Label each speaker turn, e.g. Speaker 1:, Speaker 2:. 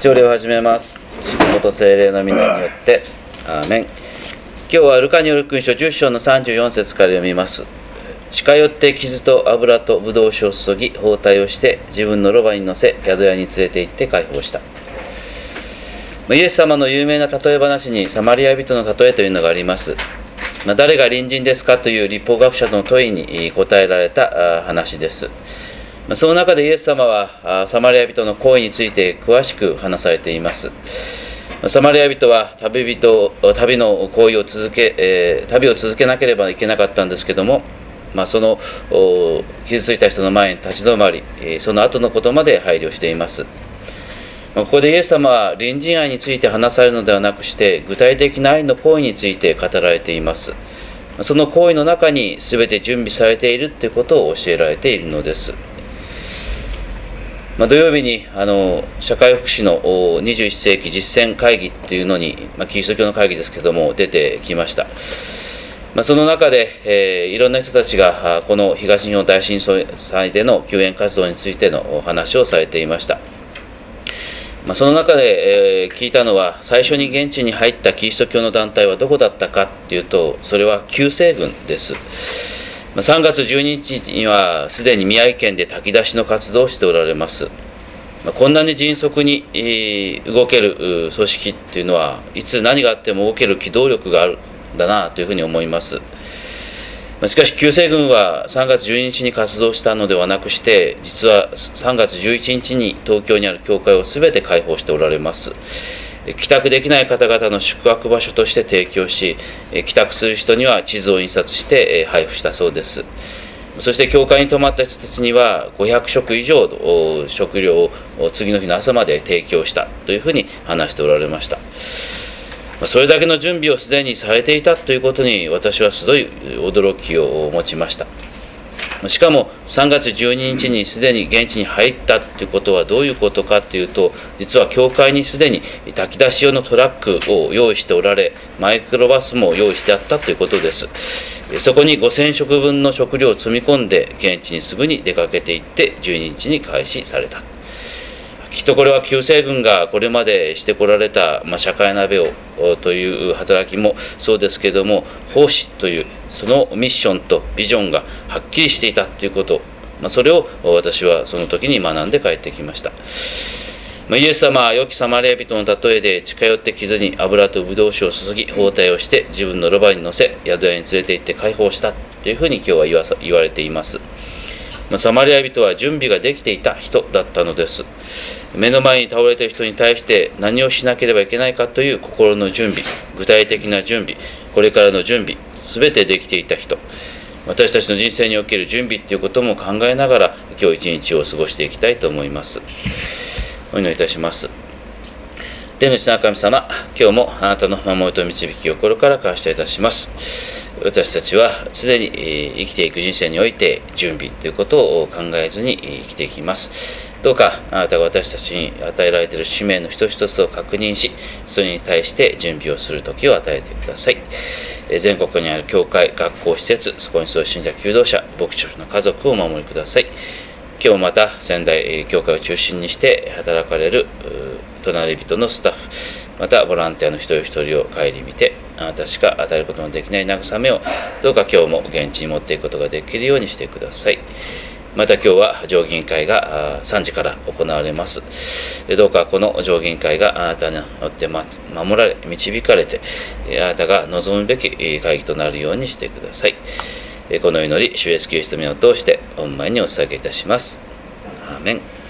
Speaker 1: 朝礼を始めます。父と子と聖霊の皆によってアーメン。今日はルカによる福音書10章の34節から読みます。近寄って傷と油とブドウ酒を注ぎ包帯をして自分のロバに乗せ宿屋に連れて行って解放した。イエス様の有名な例え話にサマリア人の例えというのがあります。誰が隣人ですかという律法学者の問いに答えられた話です。その中でイエス様はサマリア人の行為について詳しく話されています。サマリア人は旅の行為を旅を続けなければいけなかったんですけども、その傷ついた人の前に立ち止まり、その後のことまで配慮しています。ここでイエス様は隣人愛について話されるのではなくして具体的な愛の行為について語られています。その行為の中に全て準備されているということを教えられているのです。土曜日に社会福祉の21世紀実践会議というのに、キリスト教の会議ですけども出てきました。その中で、いろんな人たちがこの東日本大震災での救援活動についてのお話をされていました。その中で、聞いたのは最初に現地に入ったキリスト教の団体はどこだったかというと、それは救世軍です。3月12日にはすでに宮城県で炊き出しの活動をしておられます。こんなに迅速に動ける組織っていうのはいつ何があっても動ける機動力があるんだなというふうに思います。しかし救世軍は3月12日に活動したのではなくして、実は3月11日に東京にある教会を全て開放しておられます。帰宅できない方々の宿泊場所として提供し、帰宅する人には地図を印刷して配布したそうです。そして教会に泊まった人たちには500食以上の食料を次の日の朝まで提供したというふうに話しておられました。それだけの準備をすでにされていたということに私はすごい驚きを持ちました。しかも3月12日にすでに現地に入ったということはどういうことかというと、実は教会にすでに炊き出し用のトラックを用意しておられ、マイクロバスも用意してあったということです。そこに5000食分の食料を積み込んで現地にすぐに出かけていって12日に開始された。きっとこれは救世軍がこれまでしてこられた、社会鍋をという働きもそうですけれども、奉仕というそのミッションとビジョンがはっきりしていたということ、それを私はその時に学んで帰ってきました。イエス様は良きサマリア人の例えで近寄って傷に油とブドウ酒を注ぎ包帯をして自分のロバに乗せ宿屋に連れて行って解放したというふうに今日は言われています。サマリア人は準備ができていた人だったのです。目の前に倒れている人に対して何をしなければいけないかという心の準備、具体的な準備、これからの準備、全てできていた人。私たちの人生における準備ということも考えながら今日一日を過ごしていきたいと思います。お祈りいたします。天の地の神様、今日もあなたの守りと導きを心から感謝いたします。私たちは常に生きていく人生において準備ということを考えずに生きていきます。どうかあなたが私たちに与えられている使命の一つ一つを確認し、それに対して準備をする時を与えてください。全国にある教会、学校、施設、そこにそう信者、求道者、牧師の家族をお守りください。今日また仙台教会を中心にして働かれる隣人のスタッフ、またボランティアの一人一人を顧みて、あなたしか与えることのできない慰めをどうか今日も現地に持っていくことができるようにしてください。また今日は上議員会が3時から行われます。どうかこの上議員会があなたによって守られ、導かれて、あなたが望むべき会議となるようにしてください。この祈り、主イエスキリストの名を通して御前にお捧げいたします。アーメン。